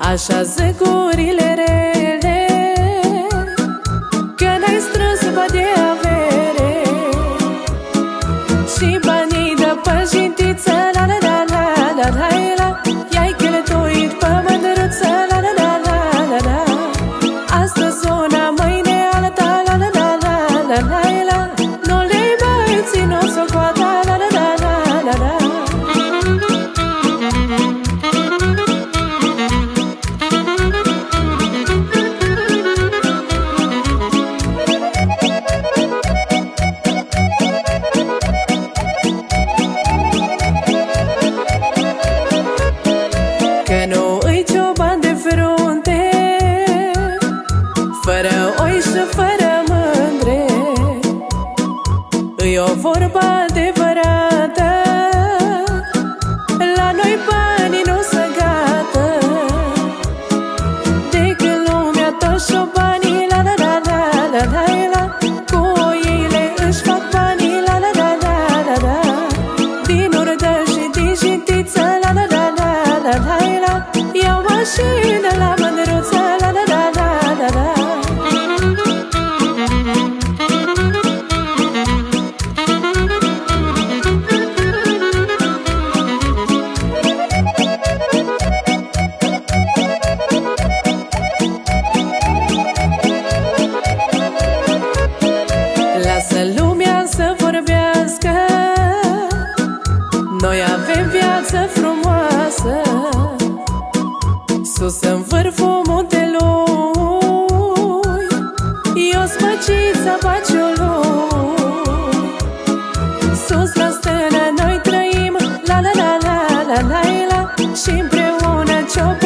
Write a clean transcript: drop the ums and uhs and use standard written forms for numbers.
Așa zic gurile rele, că n-ai strâns bani de avere și banii de păjintiță, la la la la la la la. I-ai cheltuit pe mândruță, la la la la la la. Astăzi una, mâine alta, la la la la la la la. Nu le-ai mai ținut socoata, la la la la la la. Că nu îi cioban de frunte, fără oi și fără mândre, îi o vorba adevărată, la noi banii nu se gata. De când lumea tot șobanii, la la la la la la la. Cu oile își fac banii, la la la la la la. Din urdă și din jintiță, la la la la la la la. Iau mașină la mândruță, la la la la la la. Lasă lumea să vorbească, noi avem viață frumoasă, sus în vârful muntelui, eu smăcița Baciului. Sus la stână noi trăim, la la la la la la la. Și împreună ciop